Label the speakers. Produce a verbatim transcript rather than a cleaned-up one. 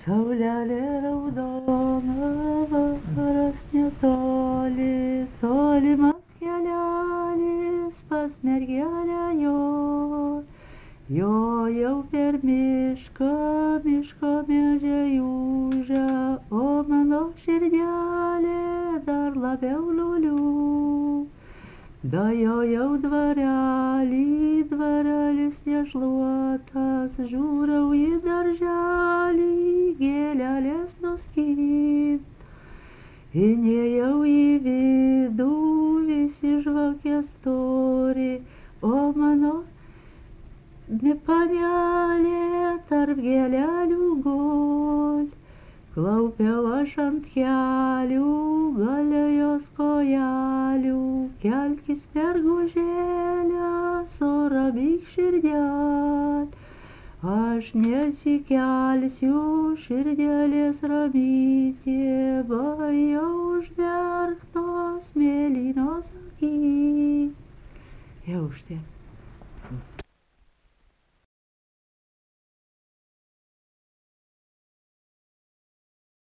Speaker 1: Saulelė raudona, vakaras netoli, tolimas kelelis pas mergelę jo. Jojau per mišką, miško medžiai ūžia, o mano širdelė dar labiau liuliu. Dajojau dvarelį, dvarelis nešluotas, žiūrau į darželį, gėlelės nuskint. Įnėjau į vidų, visi žvakės turi, o mano panelė tarp gėlelių gul. Klaupiau aš ant kelių, gale jos kojelių, kelkis mergužėlę, suramyk širdel. Aš nesikelsiu, širdelės ramytė, bajau užmerktos mėlynos akys. Jau užtiek.